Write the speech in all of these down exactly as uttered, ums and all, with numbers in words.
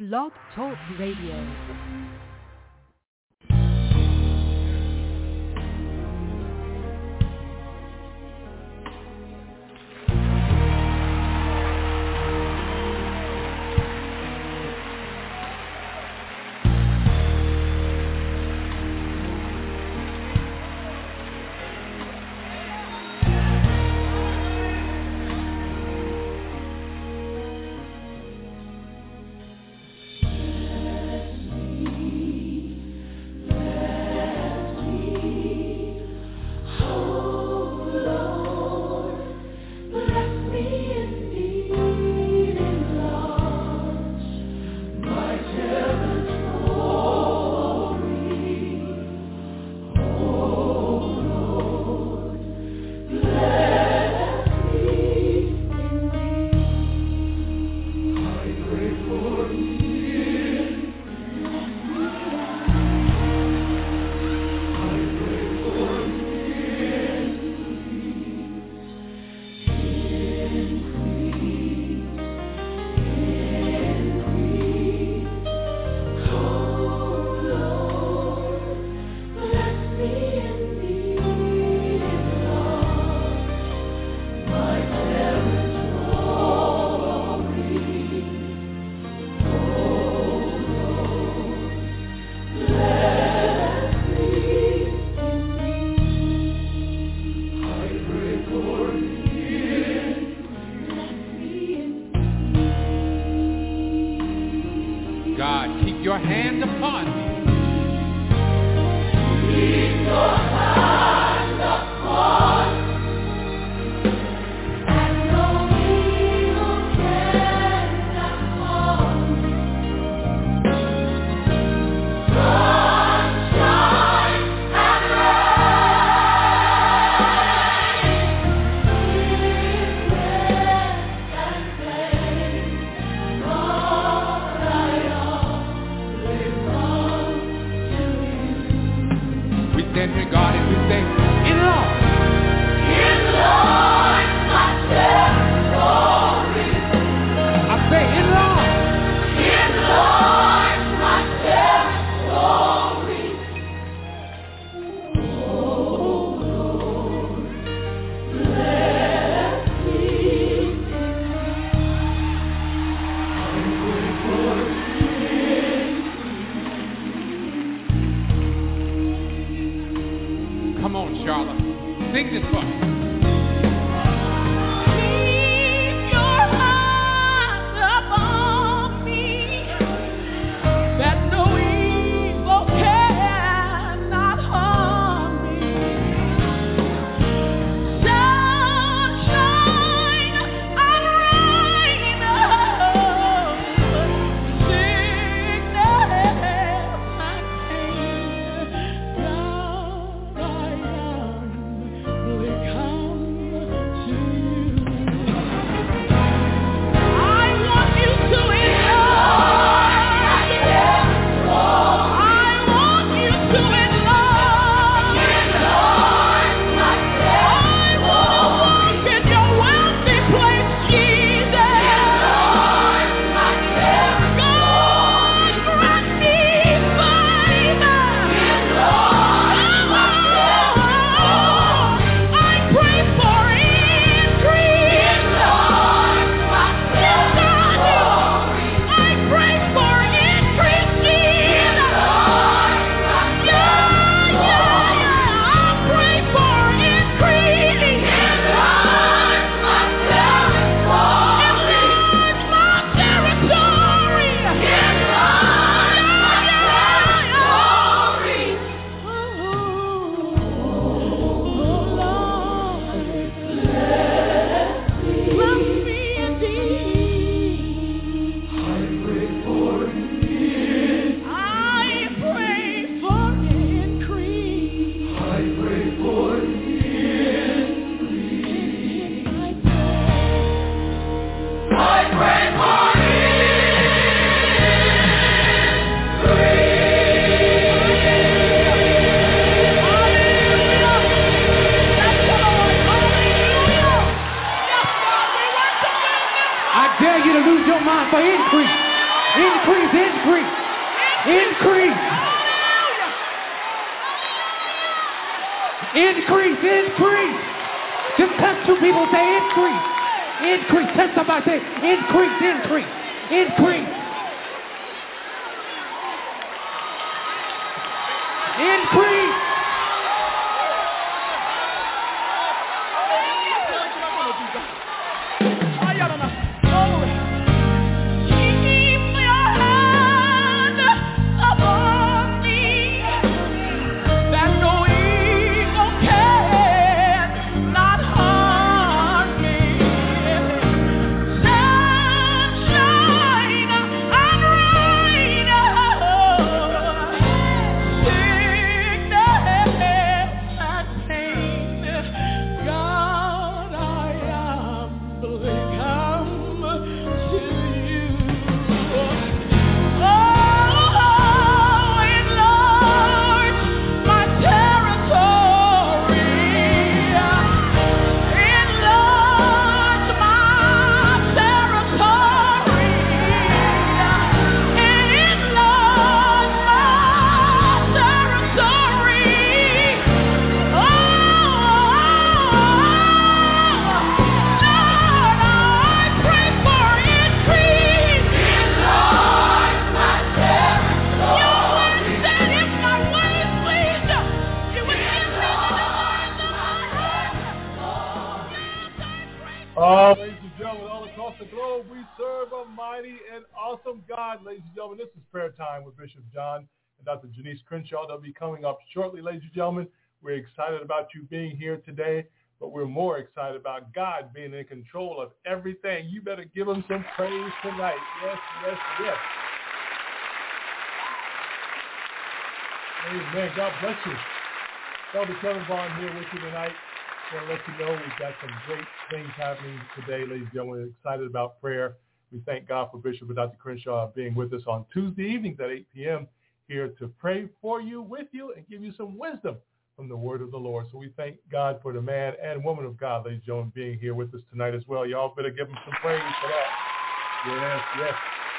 Blog Talk Radio. Then we go. Increase, increase, increase. Increase, increase. Just touch two people, say increase. Increase. Touch somebody, say increase, increase, increase. Increase. Uh, ladies and gentlemen, all across the globe, we serve a mighty and awesome God. Ladies and gentlemen, this is Prayer Time with Bishop John and Doctor Janice Crenshaw. They'll be coming up shortly, ladies and gentlemen. We're excited about you being here today, but we're more excited about God being in control of everything. You better give him some praise tonight. Yes, yes, yes. Amen. God bless you. Elder Kevin Vaughn here with you tonight. I want to let you know we've got some great things happening today, ladies and gentlemen. We're excited about prayer. We thank God for Bishop and Doctor Crenshaw being with us on Tuesday evenings at eight p.m. here to pray for you, with you, and give you some wisdom from the word of the Lord. So we thank God for the man and woman of God, ladies and gentlemen, being here with us tonight as well. Y'all better give them some praise for that. Yes, yes.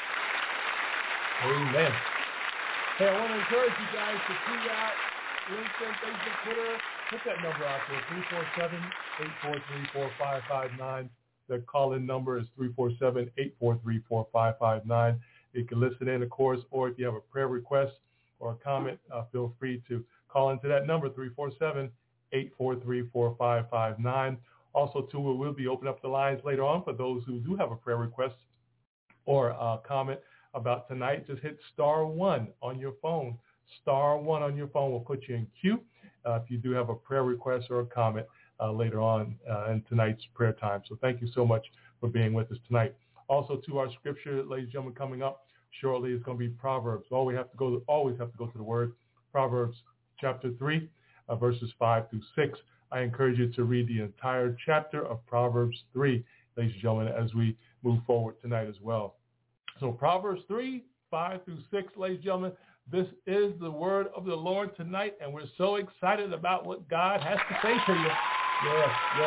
Amen. Hey, I want to encourage you guys to tweet out, LinkedIn, Facebook, Twitter. Put that number out there, three four seven, eight four three, four five five nine. The call-in number is three four seven, eight four three, four five five nine. You can listen in, of course, or if you have a prayer request or a comment, uh, feel free to call into that number, three four seven, eight four three, four five five nine. Also, too, we will be opening up the lines later on for those who do have a prayer request or a comment about tonight. Just hit star one on your phone. Star one on your phone will put you in queue. Uh, if you do have a prayer request or a comment uh, later on uh, in tonight's prayer time. So thank you so much for being with us tonight. Also, to our scripture, ladies and gentlemen, coming up shortly is going to be Proverbs. All we have to go, to, always have to go to the Word. Proverbs chapter three, uh, verses five through six. I encourage you to read the entire chapter of Proverbs three, ladies and gentlemen, as we move forward tonight as well. So Proverbs three, five through six, ladies and gentlemen. This is the word of the Lord tonight, and we're so excited about what God has to say to you. Yes, yes.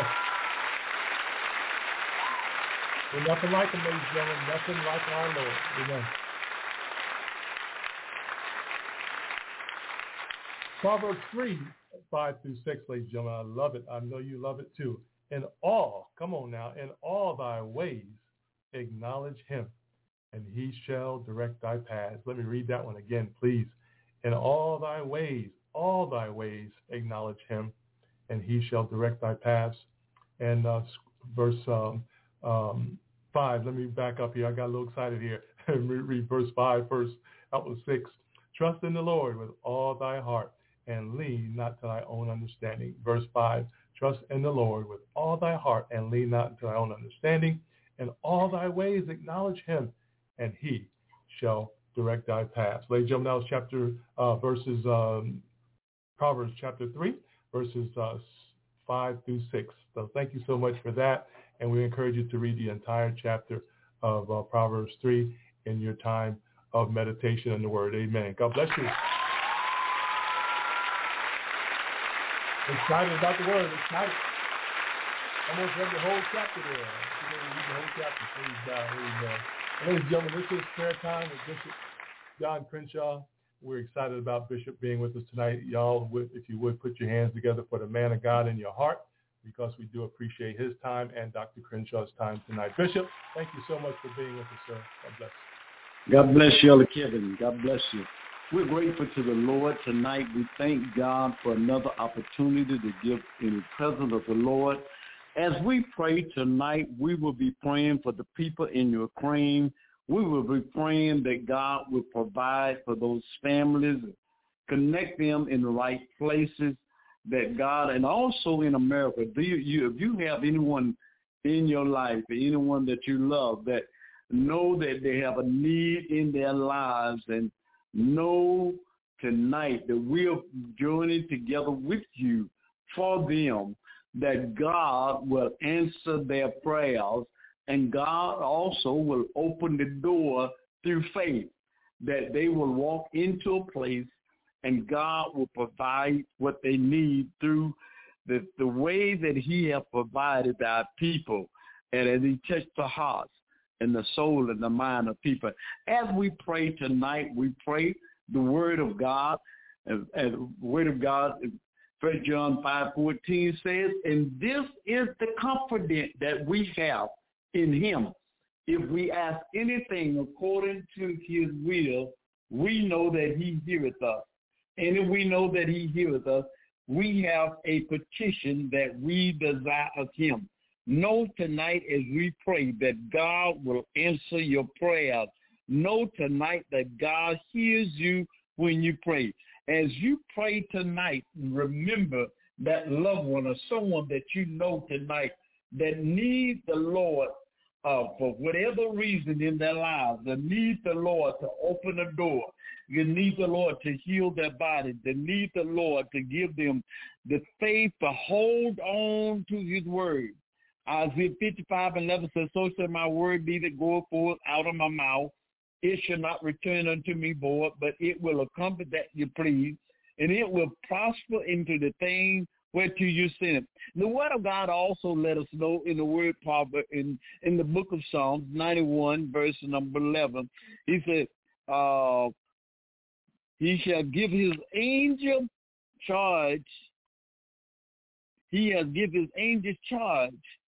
There's nothing like him, ladies and gentlemen, nothing like our Lord. Amen. Proverbs three, five through six, ladies and gentlemen. I love it. I know you love it too. In all, come on now, in all thy ways acknowledge him, and he shall direct thy paths. Let me read that one again, please. In all thy ways, all thy ways acknowledge him, and he shall direct thy paths. And uh, verse um, um, five, let me back up here. I got a little excited here. Read verse five first. That was six. Trust in the Lord with all thy heart, and lean not to thy own understanding. Verse five, trust in the Lord with all thy heart, and lean not to thy own understanding. In all thy ways acknowledge him, and he shall direct thy paths. Ladies and gentlemen, that was chapter, uh, verses, um, Proverbs chapter three, verses uh, five through six. So thank you so much for that, and we encourage you to read the entire chapter of uh, Proverbs three in your time of meditation in the Word. Amen. God bless you. Excited about the Word. Excited. Almost read the whole chapter there. Whole chapter, please bow. Amen. Ladies and gentlemen, this is prayer time with Bishop John Crenshaw. We're excited about Bishop being with us tonight. Y'all, if you would, put your hands together for the man of God in your heart, because we do appreciate his time and Doctor Crenshaw's time tonight. Bishop, thank you so much for being with us, sir. God bless you. God bless you, Elder Kevin. God bless you. We're grateful to the Lord tonight. We thank God for another opportunity to give in the presence of the Lord. As we pray tonight, we will be praying for the people in Ukraine. We will be praying that God will provide for those families, connect them in the right places, that God, and also in America, do you, you if you have anyone in your life, anyone that you love, that know that they have a need in their lives, and know tonight that we're journeying together with you for them, that God will answer their prayers, and God also will open the door through faith, that they will walk into a place and God will provide what they need through the, the way that he has provided our people, and as he touched the hearts and the soul and the mind of people. As we pray tonight, we pray the word of God, and, and the word of God, First John five fourteen says, and this is the confidence that we have in him. If we ask anything according to his will, we know that he heareth us. And if we know that he heareth us, we have a petition that we desire of him. Know tonight as we pray that God will answer your prayers. Know tonight that God hears you when you pray. As you pray tonight, remember that loved one or someone that you know tonight that needs the Lord uh, for whatever reason in their lives, that needs the Lord to open a door. You need the Lord to heal their body. They need the Lord to give them the faith to hold on to his word. Isaiah fifty-five eleven says, so shall my word be that goeth forth out of my mouth. It shall not return unto me void, but it will accomplish that you please, and it will prosper into the thing whereto you send it. The word of God also let us know in the word proverb in, in the book of Psalms ninety-one, verse number eleven. He said, uh, he shall give his angel charge. He has given his angel charge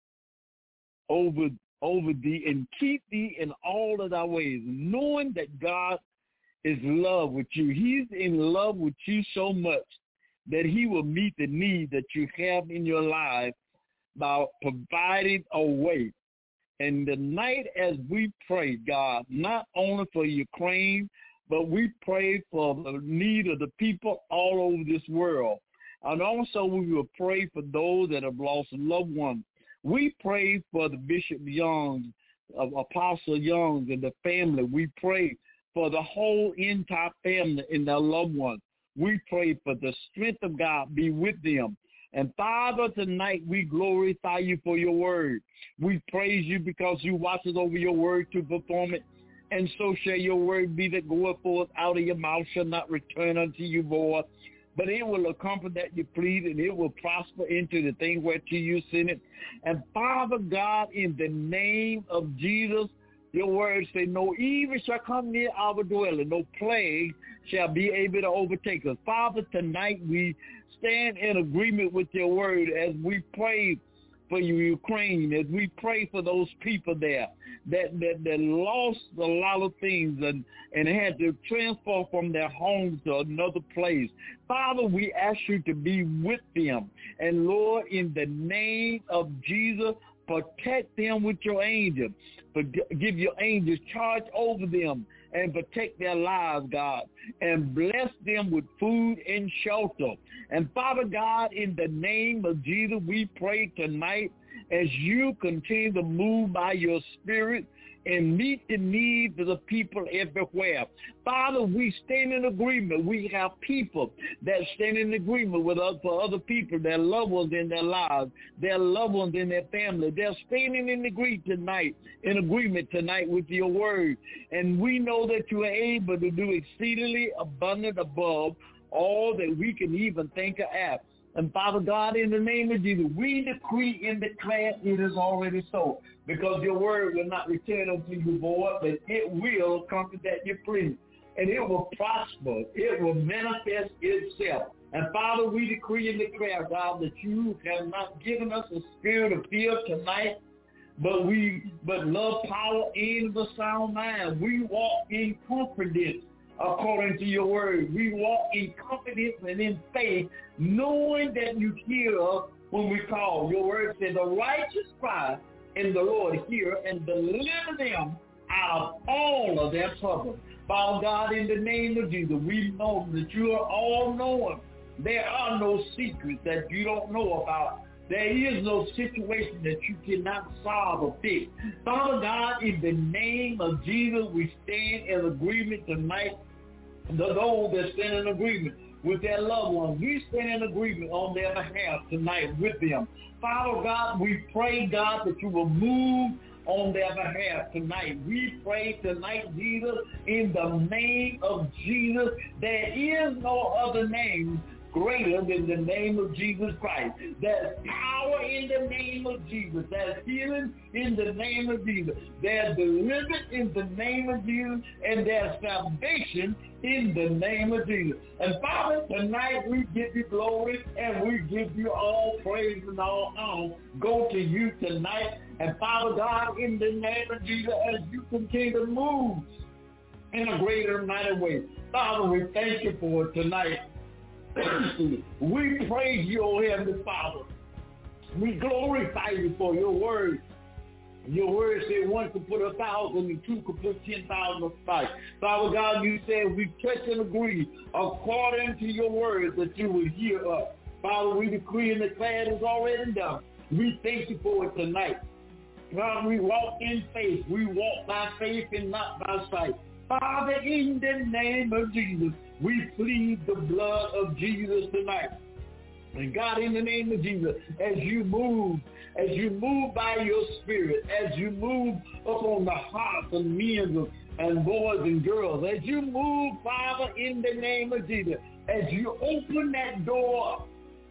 over over thee, and keep thee in all of thy ways, knowing that God is in love with you. He's in love with you so much that he will meet the need that you have in your life by providing a way. And tonight as we pray, God, not only for Ukraine, but we pray for the need of the people all over this world. And also we will pray for those that have lost loved ones. We pray for the Bishop Young, uh, Apostle Young, and the family. We pray for the whole entire family and their loved ones. We pray for the strength of God be with them. And Father, tonight we glorify you for your word. We praise you because you watches over your word to perform it. And so shall your word be that goeth forth out of your mouth shall not return unto you void, but it will accomplish that you please, and it will prosper into the thing whereto you send it. And Father God, in the name of Jesus, your words say, no evil shall come near our dwelling, no plague shall be able to overtake us. Father, tonight we stand in agreement with your word as we pray for you, Ukraine, as we pray for those people there that, that, that lost a lot of things and, and had to transfer from their homes to another place. Father, we ask you to be with them. And Lord, in the name of Jesus, protect them with your angels. Give your angels charge over them and protect their lives, God, and bless them with food and shelter. And Father God, in the name of Jesus, we pray tonight as you continue to move by your spirit and meet the needs of the people everywhere. Father, we stand in agreement. We have people that stand in agreement with us for other people, their loved ones in their lives, their loved ones in their family. They're standing in agreement tonight, in agreement tonight with your word. And we know that you are able to do exceedingly abundant above all that we can even think or ask. And Father God, in the name of Jesus, we decree and declare it is already so, because your word will not return unto you void, but it will accomplish that you please. And it will prosper. It will manifest itself. And Father, we decree and declare, God, that you have not given us a spirit of fear tonight, but we, but love, power, and the sound mind. We walk in confidence according to your word. We walk in confidence and in faith, knowing that you hear us when we call. Your word says, the righteous cry, and the Lord hear and deliver them out of all of their trouble. Father God, in the name of Jesus, we know that you are all-knowing. There are no secrets that you don't know about. There is no situation that you cannot solve or fix. Father God, in the name of Jesus, we stand in agreement tonight. The those that stand in agreement with their loved ones, we stand in agreement on their behalf tonight with them. Father God, we pray, God, that you will move on their behalf tonight. We pray tonight, Jesus, in the name of Jesus. There is no other name greater than the name of Jesus Christ. There's power in the name of Jesus. There's healing in the name of Jesus. There's deliverance in the name of Jesus. And there's salvation in the name of Jesus. And Father, tonight we give you glory and we give you all praise and all honor. Go to you tonight. And Father God, in the name of Jesus, as you continue to move in a greater and mighty way, Father, we thank you for it tonight. We praise you, O Heavenly Father. We glorify you for your word. Your word said one could put a thousand and two could put ten thousand of fight. Father God, you said we touch and agree according to your word that you will hear us. Father, we decree and declare it is already done. We thank you for it tonight. God, we walk in faith. We walk by faith and not by sight. Father, in the name of Jesus, we plead the blood of Jesus tonight. And God, in the name of Jesus, as you move, as you move by your spirit, as you move upon the hearts of men and boys and girls, as you move, Father, in the name of Jesus, as you open that door,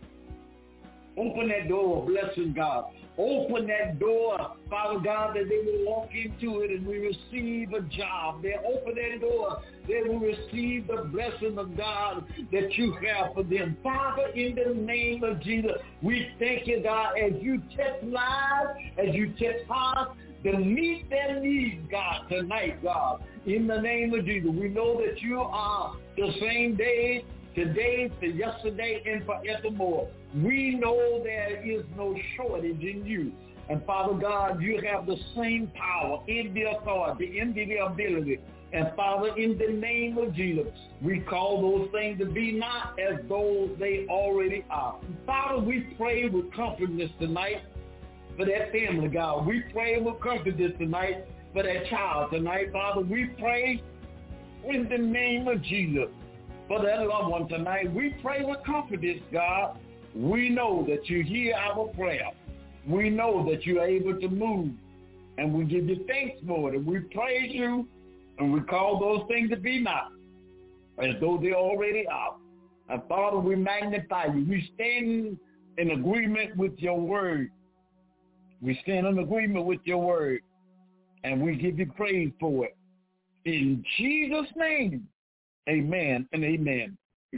open that door, blessing God. Open that door, Father God, that they will walk into it and we receive a job. They open that door, they will receive the blessing of God that you have for them. Father, in the name of Jesus, we thank you, God, as you touch lives, as you touch hearts, to meet their needs, God, tonight, God. In the name of Jesus, we know that you are the same day, today, to yesterday, and forevermore. We know there is no shortage in you. And Father God, you have the same power, in the authority, in the ability. And Father, in the name of Jesus, we call those things to be not as though they already are. Father, we pray with confidence tonight for that family, God. We pray with confidence tonight for that child tonight. Father, we pray in the name of Jesus for that loved one tonight. We pray with confidence, God. We know that you hear our prayer. We know that you're able to move. And we give you thanks for it. And we praise you. And we call those things to be not as though they already are. And Father, we magnify you. We stand in agreement with your word. We stand in agreement with your word. And we give you praise for it. In Jesus' name, amen and amen.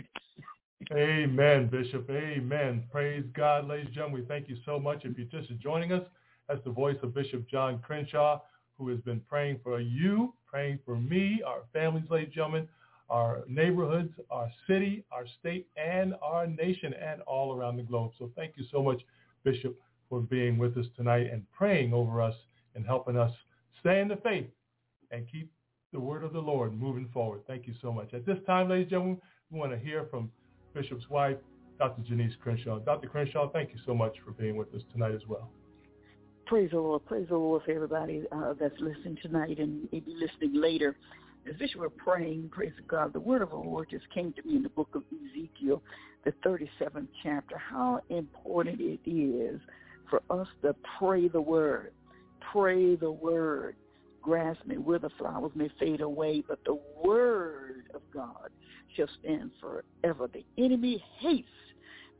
Amen, Bishop. Amen. Praise God, ladies and gentlemen. We thank you so much. If you're just joining us, that's the voice of Bishop John Crenshaw, who has been praying for you, praying for me, our families, ladies and gentlemen, our neighborhoods, our city, our state, and our nation, and all around the globe. So thank you so much, Bishop, for being with us tonight and praying over us and helping us stay in the faith and keep the word of the Lord moving forward. Thank you so much. At this time, ladies and gentlemen, we want to hear from Bishop's wife, Doctor Janice Crenshaw. Doctor Crenshaw, thank you so much for being with us tonight as well. Praise the Lord. Praise the Lord for everybody uh, that's listening tonight and maybe listening later. As Bishop were praying, praise God, the word of the Lord just came to me in the book of Ezekiel, the thirty-seventh chapter, how important it is for us to pray the word. Pray the word. Grass may wither, flowers may fade away, but the word of God shall stand forever. The enemy hates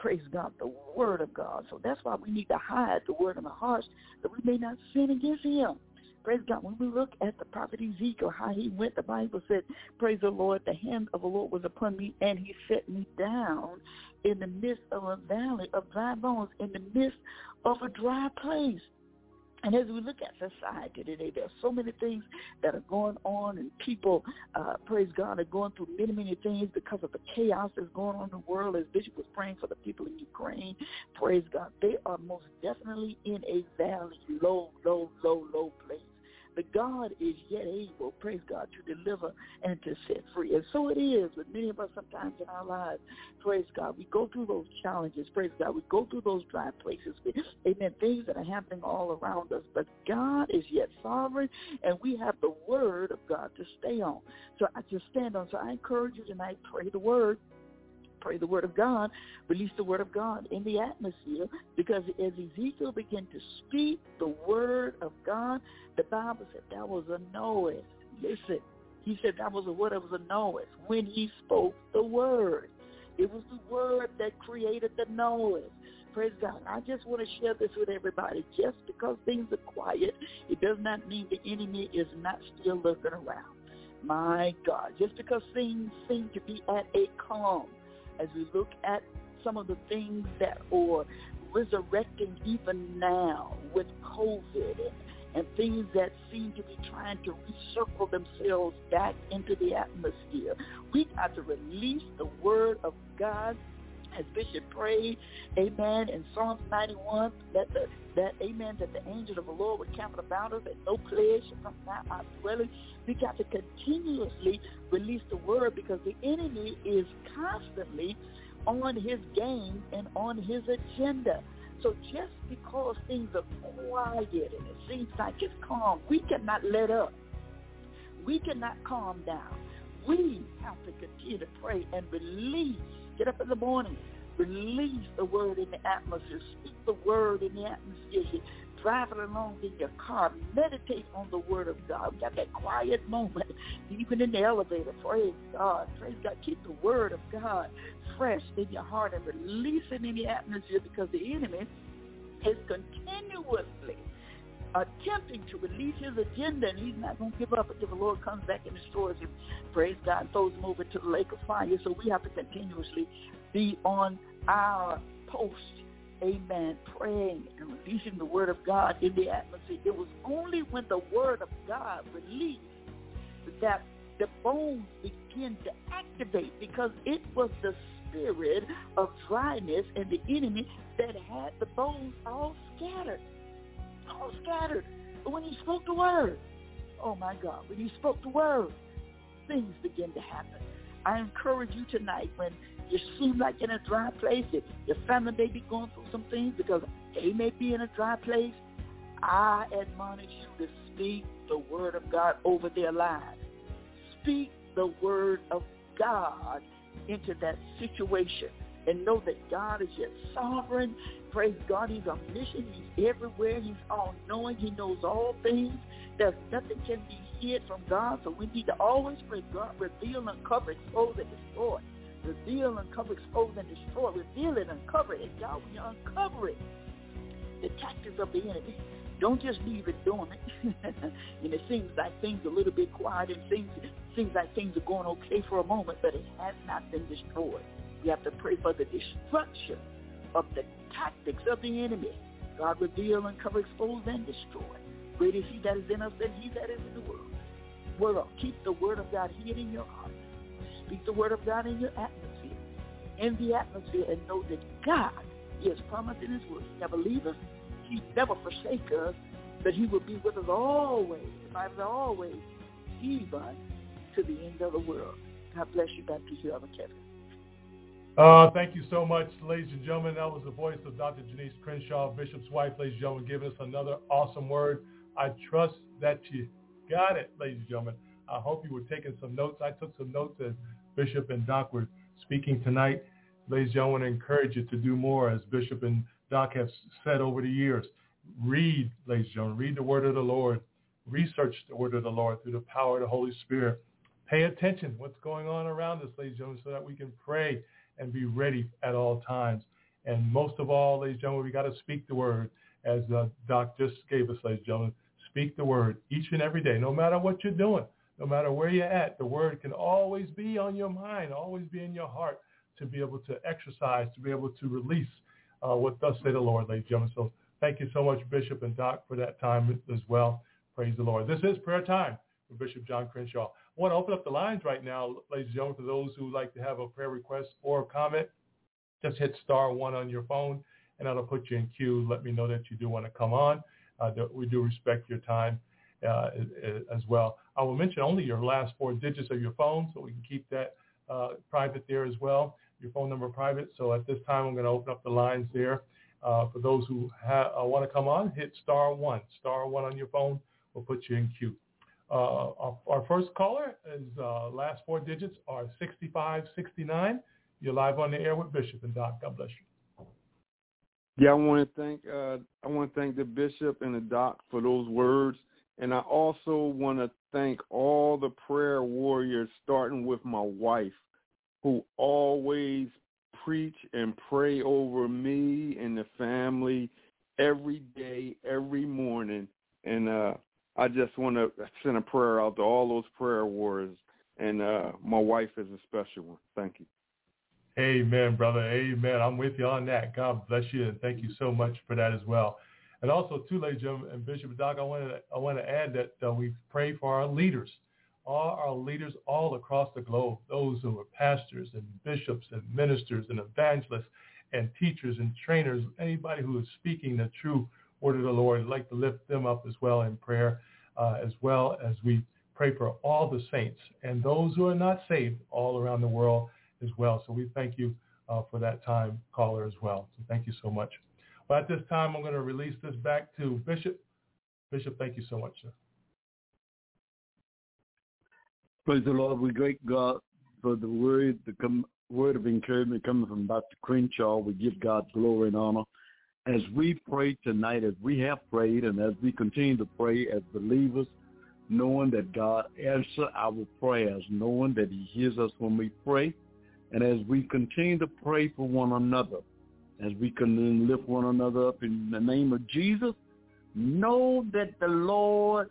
praise God, the word of God. So that's why we need to hide the word in our hearts that we may not sin against him. Praise God. When we look at the prophet Ezekiel, how he went, the Bible said, praise the Lord, the hand of the Lord was upon me, and he set me down in the midst of a valley of dry bones, in the midst of a dry place. And as we look at society today, there are so many things that are going on, and people, uh, praise God, are going through many, many things because of the chaos that's going on in the world. As Bishop was praying for the people in Ukraine, praise God, they are most definitely in a valley, low, low, low, low place. But God is yet able, praise God, to deliver and to set free. And so it is with many of us sometimes in our lives. Praise God. We go through those challenges. Praise God. We go through those dry places. Amen. Things that are happening all around us. But God is yet sovereign, and we have the word of God to stay on. So I just stand on. So I encourage you tonight, pray the word. Pray the word of God, release the word of God in the atmosphere, because as Ezekiel began to speak the word of God, the Bible said that was a noise. Listen, he said that was a word, it was a noise when he spoke the word. It was the word that created the noise. Praise God. I just want to share this with everybody. Just because things are quiet, it does not mean the enemy is not still looking around. My God, just because things seem to be at a calm, as we look at some of the things that are resurrecting even now with COVID and, and things that seem to be trying to recircle themselves back into the atmosphere, we got to release the word of God as Bishop prayed, amen, in Psalms ninety-one, that the that amen, that the angel of the Lord would camp about us, that no plague shall come nigh our dwelling. We got to continuously release the word, because the enemy is constantly on his game and on his agenda. So just because things are quiet and it seems like it's calm, we cannot let up. We cannot calm down. We have to continue to pray and release. Get up in the morning, release the word in the atmosphere, speak the word in the atmosphere. You're driving along in your car, meditate on the word of God. We got that quiet moment, even in the elevator. Praise God, praise God. Keep the word of God fresh in your heart and release it in the atmosphere, because the enemy is continuously attempting to release his agenda, and he's not going to give up until the Lord comes back and destroys him. Praise God, throws him over to the lake of fire. So we have to continuously be on our post, amen, praying and releasing the word of God in the atmosphere. It was only when the word of God released that the bones began to activate, because it was the spirit of dryness and the enemy that had the bones all scattered. all scattered. But when he spoke the word, oh my God, when he spoke the word, things begin to happen. I encourage you tonight, when you seem like in a dry place, if your family may be going through some things because they may be in a dry place, I admonish you to speak the word of God over their lives. Speak the word of God into that situation, and know that God is yet sovereign. Praise God, he's omniscient, he's everywhere, he's all-knowing, he knows all things. There's nothing can be hid from God, so we need to always pray, God, reveal, uncover, expose, and destroy. Reveal, uncover, expose, and destroy. Reveal it, uncover it. God, when you uncover it, the tactics of the enemy, don't just leave it dormant. And it seems like things are a little bit quiet, and things seems like things are going okay for a moment, but it has not been destroyed. We have to pray for the destruction of the tactics of the enemy. God, reveal, uncover, expose, and destroy. Great is he that is in us than he that is in the world. World, keep the word of God hid in your heart. Speak the word of God in your atmosphere, in the atmosphere, and know that God, he has promised in his word. He never leave us. He never forsake us, but he will be with us always. The Bible says always, even to the end of the world. God bless you. Back to you, Elder Kevin. Uh, thank you so much, ladies and gentlemen. That was the voice of Doctor Janice Crenshaw, Bishop's wife, ladies and gentlemen, giving us another awesome word. I trust that you got it, ladies and gentlemen. I hope you were taking some notes. I took some notes as Bishop and Doc were speaking tonight. Ladies and gentlemen, I encourage you to do more, as Bishop and Doc have said over the years. Read, ladies and gentlemen, read the word of the Lord. Research the word of the Lord through the power of the Holy Spirit. Pay attention what's going on around us, ladies and gentlemen, so that we can pray and be ready at all times. And most of all, ladies and gentlemen, we got to speak the word, as uh, Doc just gave us, ladies and gentlemen. Speak the word each and every day, no matter what you're doing, no matter where you're at. The word can always be on your mind, always be in your heart, to be able to exercise, to be able to release uh, what thus say the Lord, ladies and gentlemen. So thank you so much, Bishop and Doc, for that time as well. Praise the Lord. This is prayer time with Bishop John Crenshaw. I want to open up the lines right now, ladies and gentlemen, for those who would like to have a prayer request or a comment. Just hit star one on your phone, and that'll put you in queue. Let me know that you do want to come on. Uh, we do respect your time uh, as well. I will mention only your last four digits of your phone, so we can keep that uh, private there as well, your phone number private. So at this time, I'm going to open up the lines there. Uh, for those who ha- uh, want to come on, hit star one. Star one on your phone will put you in queue. Uh, our, our first caller is uh, last four digits are sixty-five sixty-nine. You're live on the air with Bishop and Doc. God bless you. Yeah, I want to thank uh, I want to thank the bishop and the doc for those words, and I also want to thank all the prayer warriors, starting with my wife, who always preach and pray over me and the family every day, every morning. And uh, I just want to send a prayer out to all those prayer warriors, and uh, my wife is a special one. Thank you. Amen, brother. Amen. I'm with you on that. God bless you, and thank you so much for that as well. And also, too, ladies and gentlemen, and Bishop and Doc, I want to I want to add that uh, we pray for our leaders, all our leaders all across the globe, those who are pastors and bishops and ministers and evangelists and teachers and trainers, anybody who is speaking the true word of the Lord. I'd like to lift them up as well in prayer, uh, as well as we pray for all the saints and those who are not saved all around the world as well. So we thank you uh, for that time, caller, as well. So thank you so much. Well, at this time, I'm going to release this back to Bishop. Bishop, thank you so much, sir. Praise the Lord. We great God for the word, the com- word of encouragement coming from Doctor Crenshaw. We give God glory and honor. As we pray tonight, as we have prayed, and as we continue to pray as believers, knowing that God answers our prayers, knowing that he hears us when we pray, and as we continue to pray for one another, as we can lift one another up in the name of Jesus, know that the Lord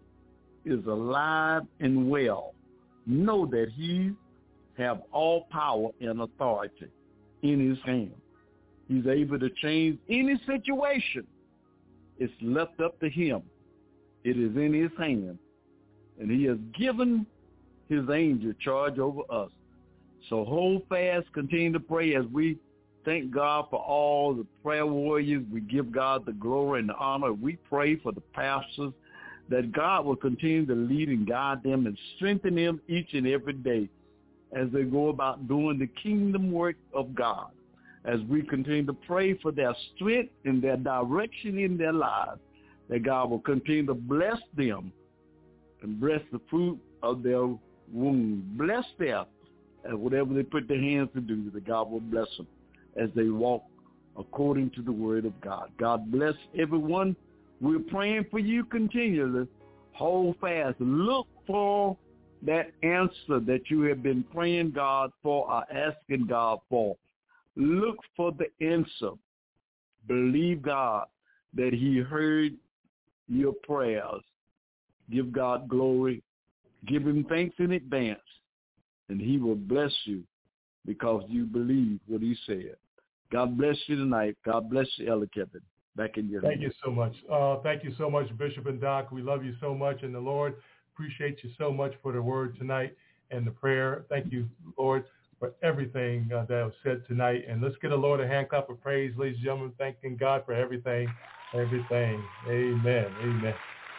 is alive and well. Know that he have all power and authority in his hand. He's able to change any situation. It's left up to him. It is in his hand. And he has given his angel charge over us. So hold fast, continue to pray as we thank God for all the prayer warriors. We give God the glory and the honor. We pray for the pastors, that God will continue to lead and guide them and strengthen them each and every day as they go about doing the kingdom work of God. As we continue to pray for their strength and their direction in their lives, that God will continue to bless them and bless the fruit of their womb. Bless them. And whatever they put their hands to do, that God will bless them as they walk according to the word of God. God bless everyone. We're praying for you continually. Hold fast. Look for that answer that you have been praying God for or asking God for. Look for the answer. Believe God that he heard your prayers. Give God glory. Give him thanks in advance. And he will bless you because you believe what he said. God bless you tonight. God bless you, Elder Kevin. Back in your Thank hand. you so much. Uh, thank you so much, Bishop and Doc. We love you so much. And the Lord, appreciate you so much for the word tonight and the prayer. Thank you, Lord, for everything uh, that was said tonight. And let's get a Lord a hand clap of praise, ladies and gentlemen, thanking God for everything, everything. Amen. Amen.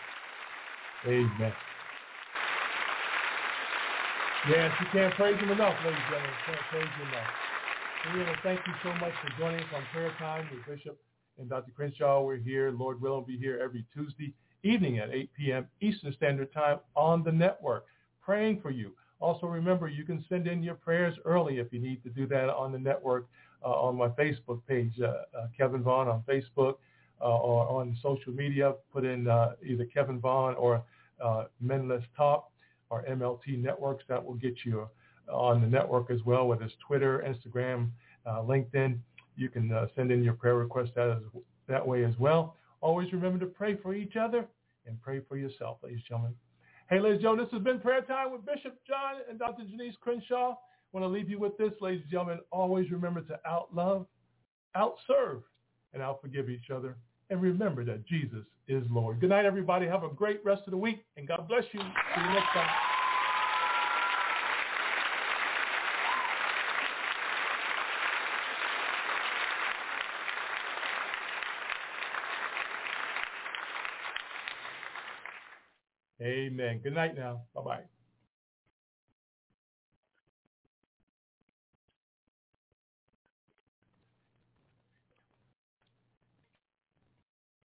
Amen. Yes, you can't praise him enough, ladies and gentlemen. You can't praise him enough. So we want to thank you so much for joining us on Prayer Time with Bishop and Doctor Crenshaw. We're here. Lord willing, we'll be here every Tuesday evening at eight p.m. Eastern Standard Time on the network, praying for you. Also, remember, you can send in your prayers early if you need to do that on the network, uh, on my Facebook page, uh, uh, Kevin Vaughn on Facebook, uh, or on social media. Put in uh, either Kevin Vaughn or uh, Men Let's Talk or M L T Networks. That will get you on the network as well, whether it's Twitter, Instagram, uh, LinkedIn. you can uh, send in your prayer request that, is, that way as well. Always remember to pray for each other and pray for yourself, ladies and gentlemen. Hey, ladies and gentlemen, this has been Prayer Time with Bishop John and Doctor Janice Crenshaw. I want to leave you with this, ladies and gentlemen. Always remember to out-love, out-serve, and out-forgive each other. And remember that Jesus is Lord. Good night, everybody. Have a great rest of the week, and God bless you. See you next time. Amen. Good night now. Bye-bye.